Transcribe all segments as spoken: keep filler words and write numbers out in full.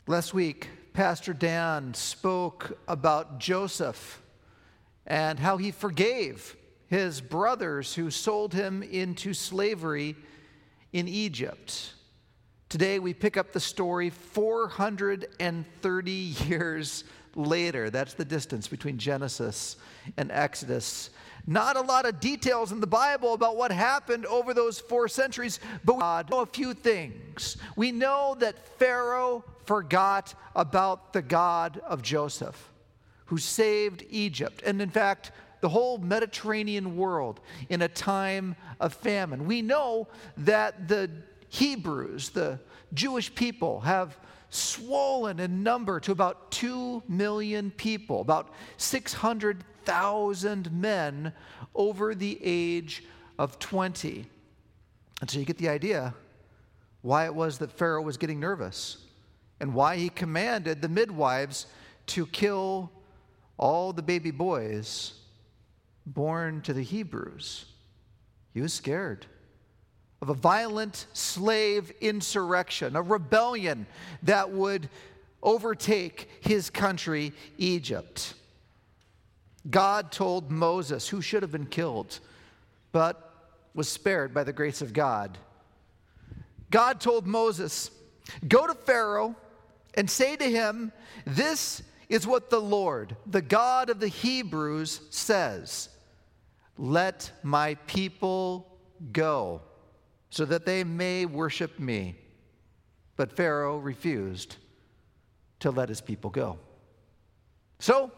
Last week, Pastor Dan spoke about Joseph and how he forgave his brothers who sold him into slavery in Egypt. Today, we pick up the story four hundred thirty years later. That's the distance between Genesis and Exodus. Not a lot of details in the Bible about what happened over those four centuries, but we know a few things. We know that Pharaoh forgot about the God of Joseph, who saved Egypt, and in fact, the whole Mediterranean world in a time of famine. We know that the Hebrews, the Jewish people, have swollen in number to about two million people, about six hundred thousand men over the age of twenty. And so you get the idea why it was that Pharaoh was getting nervous and why he commanded the midwives to kill all the baby boys born to the Hebrews. He was scared of a violent slave insurrection, a rebellion that would overtake his country, Egypt. God told Moses, who should have been killed, but was spared by the grace of God. God told Moses, "Go to Pharaoh and say to him, 'This is what the Lord, the God of the Hebrews, says. Let my people go, so that they may worship me.' But Pharaoh refused to let his people go. So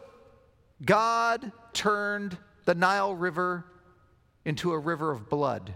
God turned the Nile River into a river of blood.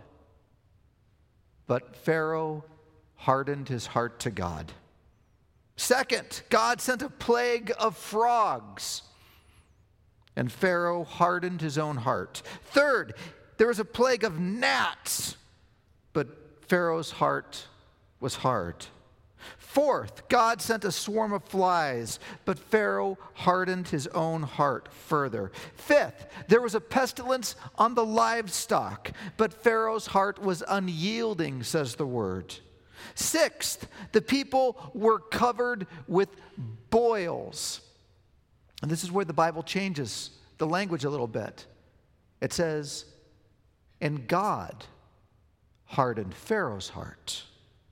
But Pharaoh hardened his heart to God. Second, God sent a plague of frogs, and Pharaoh hardened his own heart. Third, there was a plague of gnats, but Pharaoh's heart was hard. Fourth, God sent a swarm of flies, but Pharaoh hardened his own heart further. Fifth, there was a pestilence on the livestock, but Pharaoh's heart was unyielding, says the word. Sixth, the people were covered with boils. And this is where the Bible changes the language a little bit. It says, and God hardened Pharaoh's heart.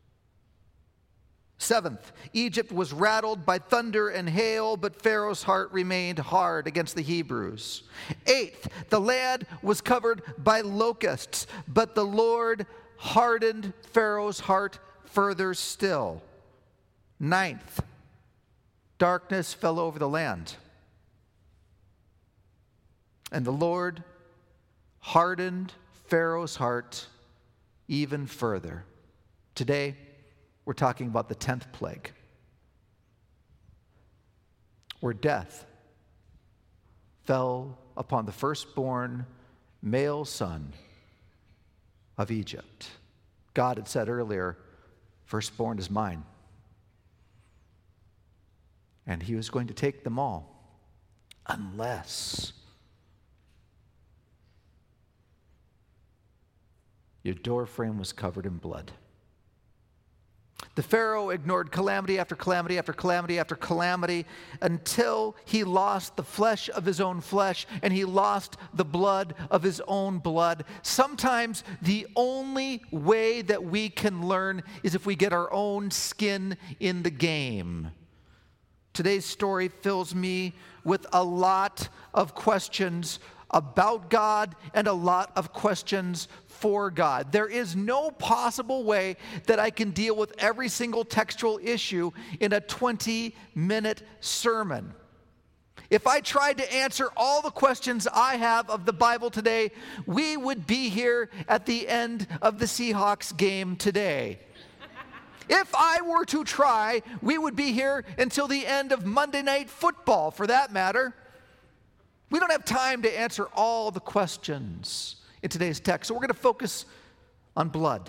Seventh, Egypt was rattled by thunder and hail, but Pharaoh's heart remained hard against the Hebrews. Eighth, the land was covered by locusts, but the Lord hardened Pharaoh's heart further still. Ninth, darkness fell over the land, and the Lord hardened Pharaoh's heart even further. Today, we're talking about the tenth plague, where death fell upon the firstborn male son of Egypt. God had said earlier, firstborn is mine. And he was going to take them all, unless your doorframe was covered in blood. The Pharaoh ignored calamity after calamity after calamity after calamity until he lost the flesh of his own flesh and he lost the blood of his own blood. Sometimes the only way that we can learn is if we get our own skin in the game. Today's story fills me with a lot of questions about God and a lot of questions for God. There is no possible way that I can deal with every single textual issue in a twenty-minute sermon. If I tried to answer all the questions I have of the Bible today, we would be here at the end of the Seahawks game today. If I were to try, we would be here until the end of Monday Night Football, for that matter. We don't have time to answer all the questions in today's text, so we're going to focus on blood.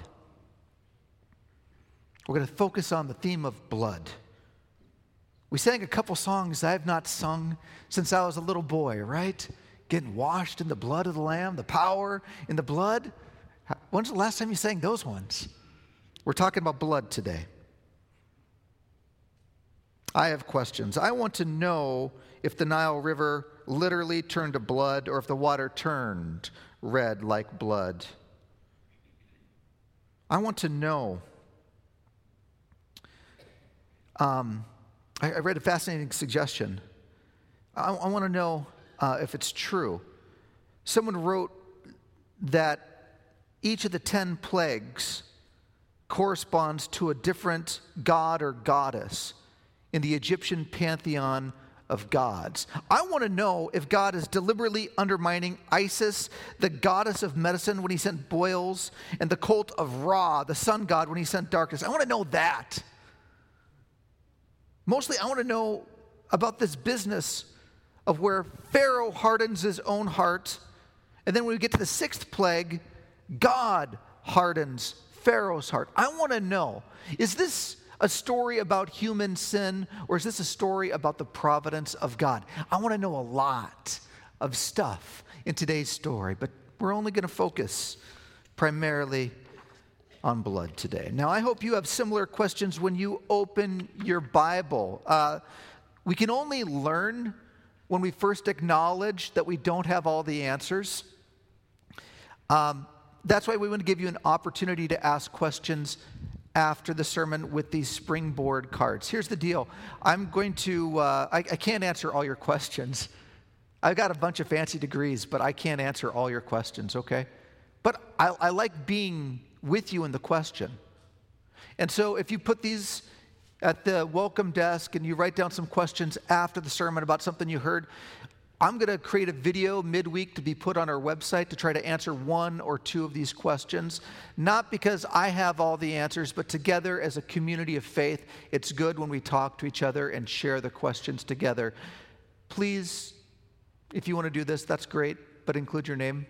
We're going to focus on the theme of blood. We sang a couple songs I have not sung since I was a little boy, right? Getting washed in the blood of the Lamb, the power in the blood. When's the last time you sang those ones? We're talking about blood today. I have questions. I want to know if the Nile River literally turned to blood or if the water turned red like blood. I want to know. Um, I, I read a fascinating suggestion. I, I want to know uh, if it's true. Someone wrote that each of the ten plagues corresponds to a different god or goddess in the Egyptian pantheon of gods. I want to know if God is deliberately undermining Isis, the goddess of medicine, when he sent boils, and the cult of Ra, the sun god, when he sent darkness. I want to know that. Mostly, I want to know about this business of where Pharaoh hardens his own heart, and then when we get to the sixth plague, God hardens Pharaoh's heart. I want to know, is this a story about human sin, or is this a story about the providence of God? I want to know a lot of stuff in today's story, but we're only going to focus primarily on blood today. Now, I hope you have similar questions when you open your Bible. Uh, we can only learn when we first acknowledge that we don't have all the answers. Um, that's why we want to give you an opportunity to ask questions after the sermon with these springboard cards. Here's the deal. I'm going to, uh, I, I can't answer all your questions. I've got a bunch of fancy degrees, but I can't answer all your questions, okay? But I, I like being with you in the question. And so if you put these at the welcome desk and you write down some questions after the sermon about something you heard, I'm going to create a video midweek to be put on our website to try to answer one or two of these questions. Not because I have all the answers, but together as a community of faith, it's good when we talk to each other and share the questions together. Please, if you want to do this, that's great, but include your name.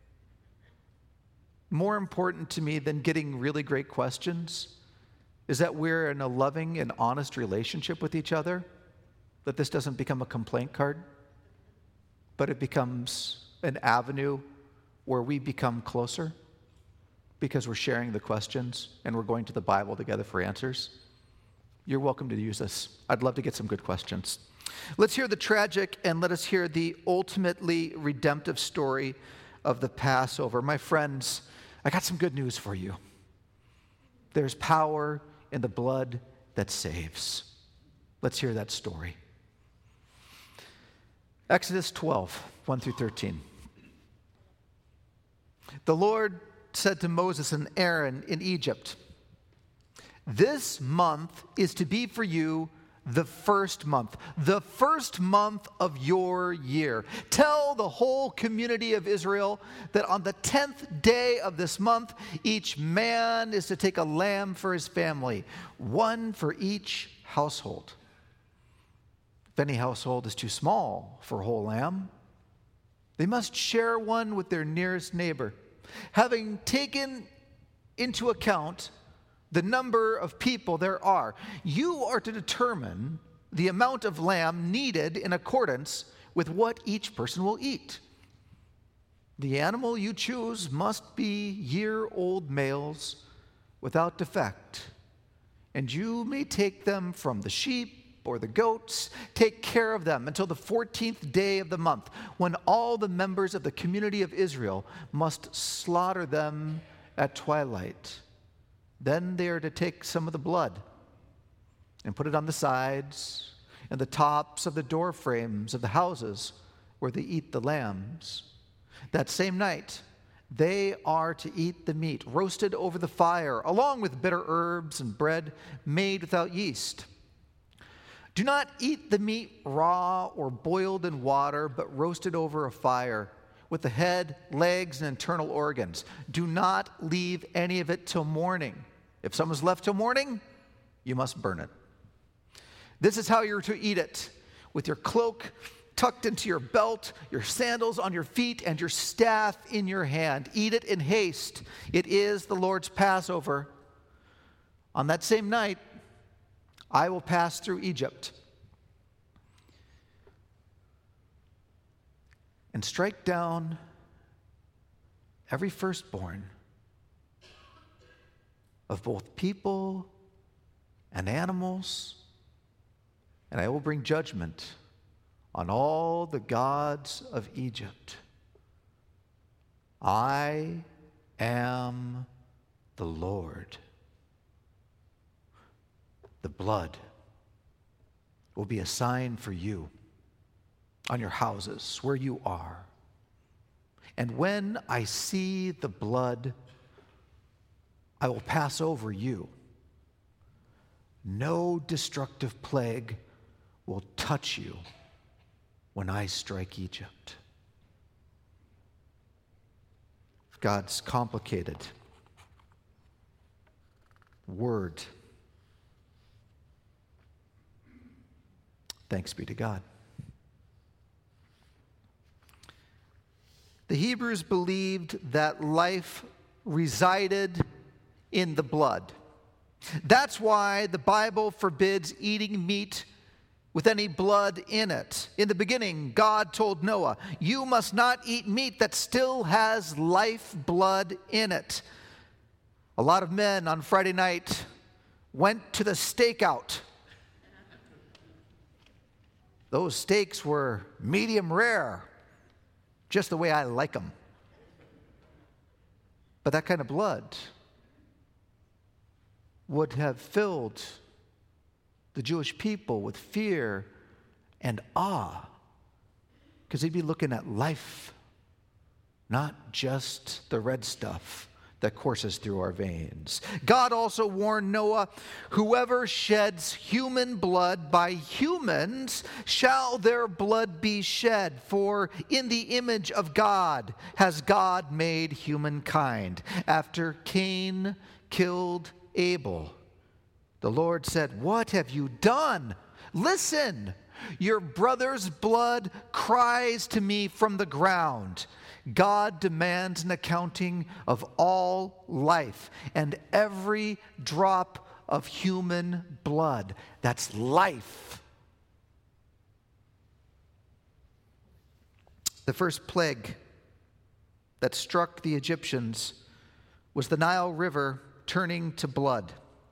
More important to me than getting really great questions is that we're in a loving and honest relationship with each other, that this doesn't become a complaint card, but it becomes an avenue where we become closer because we're sharing the questions and we're going to the Bible together for answers. You're welcome to use this. I'd love to get some good questions. Let's hear the tragic and let us hear the ultimately redemptive story of the Passover. My friends, I got some good news for you. There's power in the blood that saves. Let's hear that story. Exodus twelve, one through thirteen. The Lord said to Moses and Aaron in Egypt, "This month is to be for you the first month, the first month of your year. Tell the whole community of Israel that on the tenth day of this month, each man is to take a lamb for his family, one for each household. If any household is too small for a whole lamb, they must share one with their nearest neighbor. Having taken into account the number of people there are, you are to determine the amount of lamb needed in accordance with what each person will eat. The animal you choose must be year-old males without defect, and you may take them from the sheep or the goats. Take care of them until the fourteenth day of the month, when all the members of the community of Israel must slaughter them at twilight. Then they are to take some of the blood and put it on the sides and the tops of the door frames of the houses where they eat the lambs. That same night, they are to eat the meat roasted over the fire, along with bitter herbs and bread made without yeast. Do not eat the meat raw or boiled in water, but roasted over a fire with the head, legs, and internal organs. Do not leave any of it till morning. If someone's left till morning, you must burn it. This is how you're to eat it, with your cloak tucked into your belt, your sandals on your feet, and your staff in your hand. Eat it in haste. It is the Lord's Passover. On that same night, I will pass through Egypt and strike down every firstborn of both people and animals and I will bring judgment on all the gods of Egypt. I am the Lord. The blood will be a sign for you on your houses where you are. And when I see the blood, I will pass over you. No destructive plague will touch you when I strike Egypt. God's complicated word. Thanks be to God. The Hebrews believed that life resided in the blood. That's why the Bible forbids eating meat with any blood in it. In the beginning, God told Noah, "You must not eat meat that still has life blood in it." A lot of men on Friday night went to the stakeout. Those steaks were medium rare, just the way I like them. But that kind of blood would have filled the Jewish people with fear and awe, because they'd be looking at life, not just the red stuff that courses through our veins. God also warned Noah, "Whoever sheds human blood, by humans shall their blood be shed, for in the image of God has God made humankind." After Cain killed Abel, the Lord said, "What have you done? Listen, your brother's blood cries to me from the ground." God demands an accounting of all life and every drop of human blood. That's life. The first plague that struck the Egyptians was the Nile River turning to blood.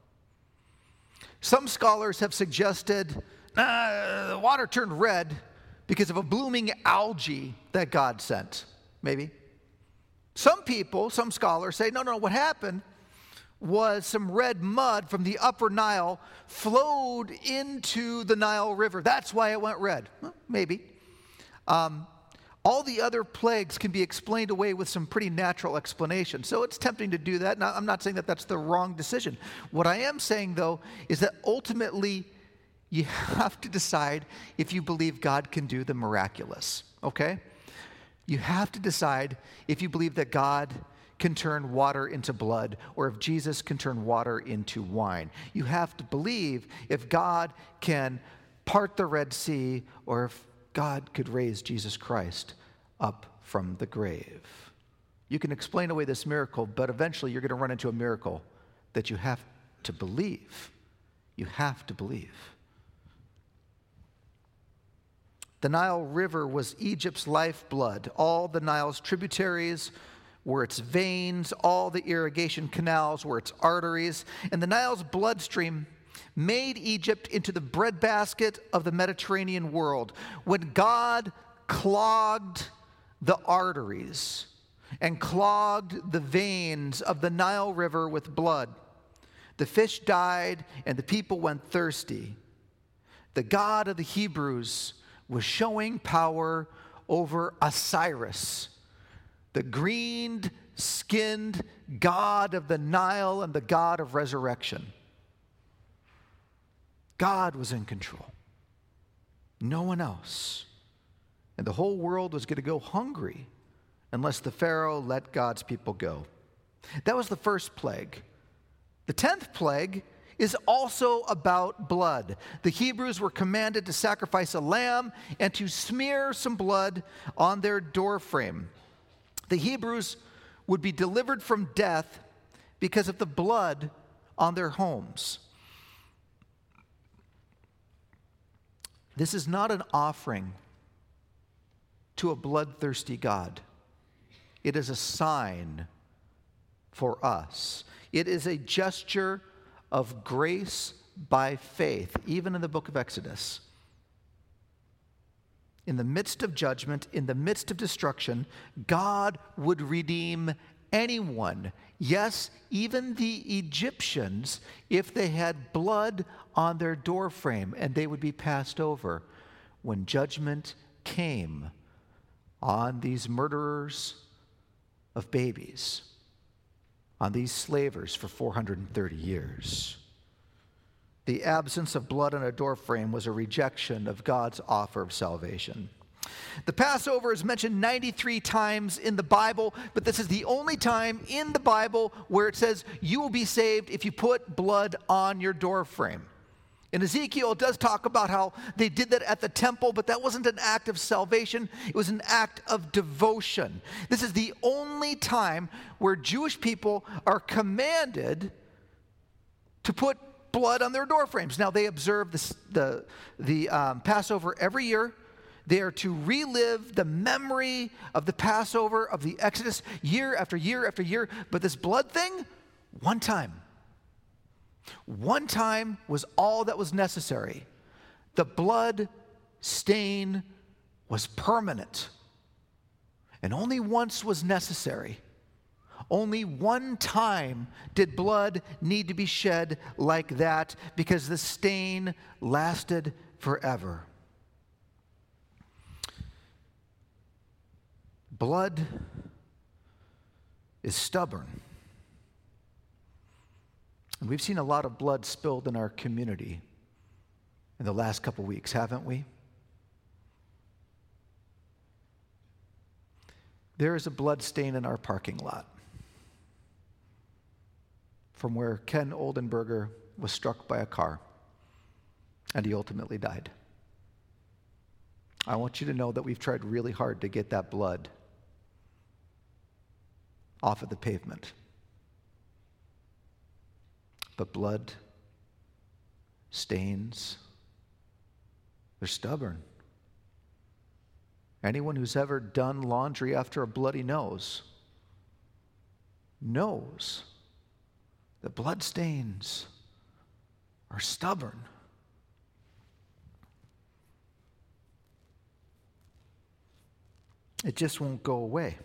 Some scholars have suggested uh, the water turned red because of a blooming algae that God sent. Maybe. Some people, some scholars say, no, no, what happened was some red mud from the upper Nile flowed into the Nile River. That's why it went red. Well, maybe. Um, all the other plagues can be explained away with some pretty natural explanation. So it's tempting to do that. Now, I'm not saying that that's the wrong decision. What I am saying, though, is that ultimately you have to decide if you believe God can do the miraculous, okay? You have to decide if you believe that God can turn water into blood or if Jesus can turn water into wine. You have to believe if God can part the Red Sea or if God could raise Jesus Christ up from the grave. You can explain away this miracle, but eventually you're going to run into a miracle that you have to believe. You have to believe. The Nile River was Egypt's lifeblood. All the Nile's tributaries were its veins. All the irrigation canals were its arteries. And the Nile's bloodstream made Egypt into the breadbasket of the Mediterranean world. When God clogged the arteries and clogged the veins of the Nile River with blood, the fish died and the people went thirsty. The God of the Hebrews was showing power over Osiris, the green-skinned god of the Nile and the god of resurrection. God was in control. No one else. And the whole world was going to go hungry unless the Pharaoh let God's people go. That was the first plague. The tenth plague is also about blood. The Hebrews were commanded to sacrifice a lamb and to smear some blood on their doorframe. The Hebrews would be delivered from death because of the blood on their homes. This is not an offering to a bloodthirsty God. It is a sign for us. It is a gesture of grace by faith, even in the book of Exodus. in the midst of judgment, in the midst of destruction, God would redeem anyone, yes, even the Egyptians, if they had blood on their doorframe, and they would be passed over when judgment came on these murderers of babies, on these slavers for four hundred thirty years. The absence of blood on a doorframe was a rejection of God's offer of salvation. The Passover is mentioned ninety-three times in the Bible, but this is the only time in the Bible where it says you will be saved if you put blood on your doorframe. In Ezekiel, it does talk about how they did that at the temple, but that wasn't an act of salvation. It was an act of devotion. This is the only time where Jewish people are commanded to put blood on their doorframes. Now, they observe this, the, the um, Passover every year. They are to relive the memory of the Passover, of the Exodus, year after year after year. But this blood thing, one time. One time was all that was necessary. The blood stain was permanent. And only once was necessary. Only one time did blood need to be shed like that, because the stain lasted forever. Blood is stubborn. And we've seen a lot of blood spilled in our community in the last couple weeks, haven't we? There is a blood stain in our parking lot from where Ken Oldenburger was struck by a car, and he ultimately died. I want you to know that we've tried really hard to get that blood off of the pavement. But blood stains, they're stubborn. Anyone who's ever done laundry after a bloody nose knows that blood stains are stubborn. It just won't go away.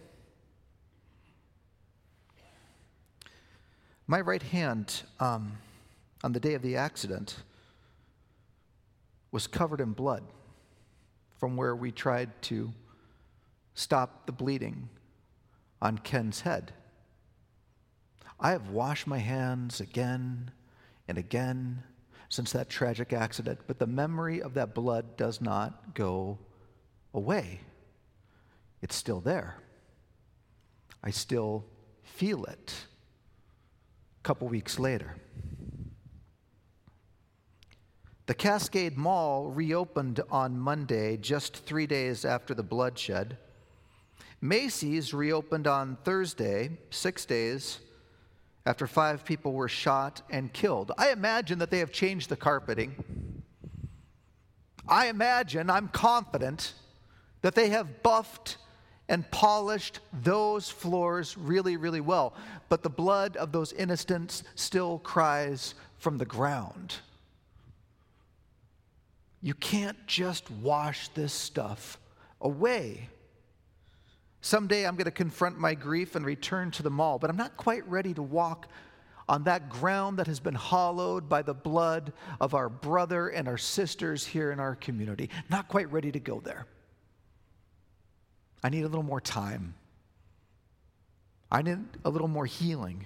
My right hand, um, on the day of the accident, was covered in blood from where we tried to stop the bleeding on Ken's head. I have washed my hands again and again since that tragic accident, but the memory of that blood does not go away. It's still there. I still feel it. A couple weeks later. The Cascade Mall reopened on Monday, just three days after the bloodshed. Macy's reopened on Thursday, six days after five people were shot and killed. I imagine that they have changed the carpeting. I imagine, I'm confident, that they have buffed and polished those floors really, really well. But the blood of those innocents still cries from the ground. You can't just wash this stuff away. Someday I'm going to confront my grief and return to the mall, but I'm not quite ready to walk on that ground that has been hallowed by the blood of our brother and our sisters here in our community. Not quite ready to go there. I need a little more time. I need a little more healing.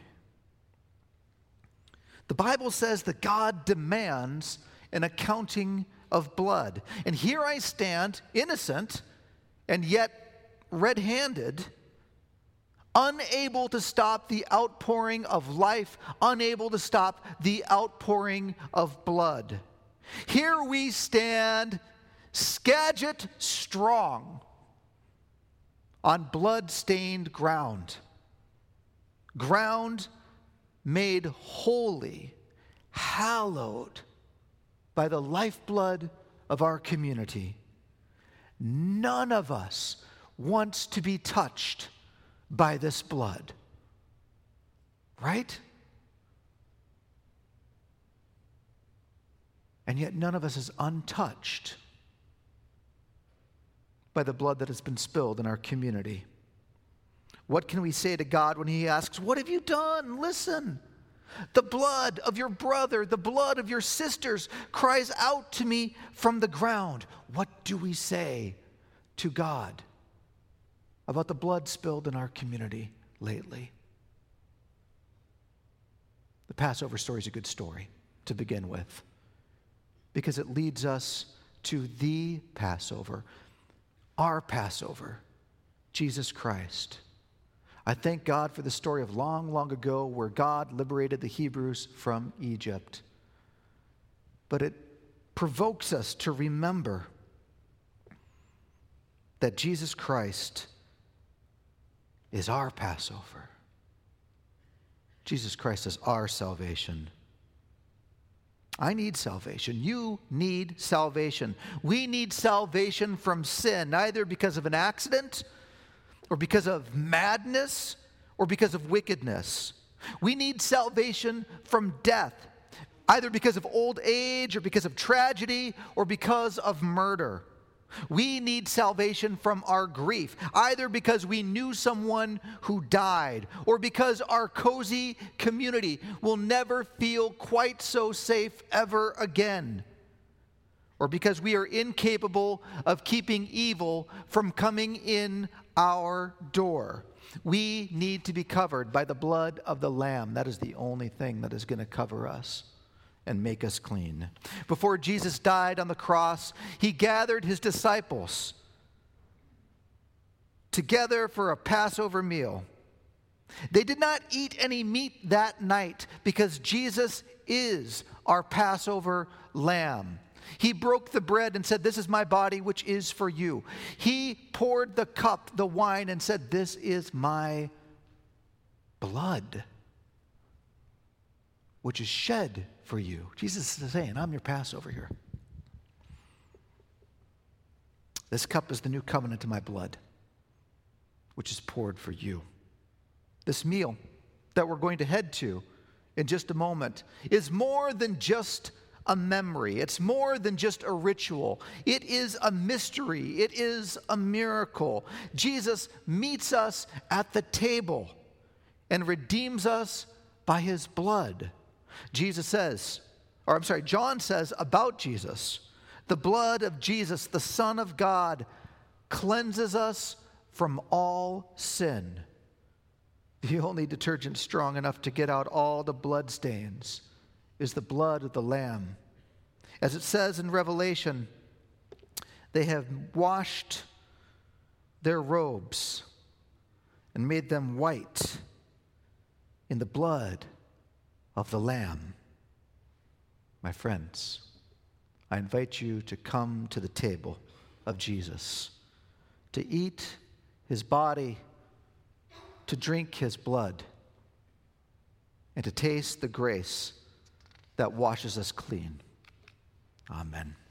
The Bible says that God demands an accounting of blood. And here I stand, innocent, and yet red-handed, unable to stop the outpouring of life, unable to stop the outpouring of blood. Here we stand, Skagit strong, on blood-stained ground, ground made holy, hallowed by the lifeblood of our community. None of us wants to be touched by this blood, right? And yet none of us is untouched by the blood that has been spilled in our community. What can we say to God when he asks, what have you done? Listen, the blood of your brother, the blood of your sisters cries out to me from the ground. What do we say to God about the blood spilled in our community lately? The Passover story is a good story to begin with because it leads us to the Passover, our Passover, Jesus Christ. I thank God for the story of long, long ago where God liberated the Hebrews from Egypt. But it provokes us to remember that Jesus Christ is our Passover. Jesus Christ is our salvation. I need salvation. You need salvation. We need salvation from sin, either because of an accident or because of madness or because of wickedness. We need salvation from death, either because of old age or because of tragedy or because of murder. We need salvation from our grief, either because we knew someone who died or because our cozy community will never feel quite so safe ever again, or because we are incapable of keeping evil from coming in our door. We need to be covered by the blood of the Lamb. That is the only thing that is going to cover us and make us clean. Before Jesus died on the cross, he gathered his disciples together for a Passover meal. They did not eat any meat that night because Jesus is our Passover lamb. He broke the bread and said, "This is my body, which is for you." He poured the cup, the wine, and said, "This is my blood, which is shed for you." Jesus is saying, I'm your Passover here. This cup is the new covenant in my blood, which is poured for you. This meal that we're going to head to in just a moment is more than just a memory. It's more than just a ritual. It is a mystery. It is a miracle. Jesus meets us at the table and redeems us by his blood. Jesus says, or I'm sorry, John says about Jesus, the blood of Jesus, the Son of God, cleanses us from all sin. The only detergent strong enough to get out all the blood stains is the blood of the Lamb. As it says in Revelation, they have washed their robes and made them white in the blood of the Lamb. My friends, I invite you to come to the table of Jesus, to eat his body, to drink his blood, and to taste the grace that washes us clean. Amen.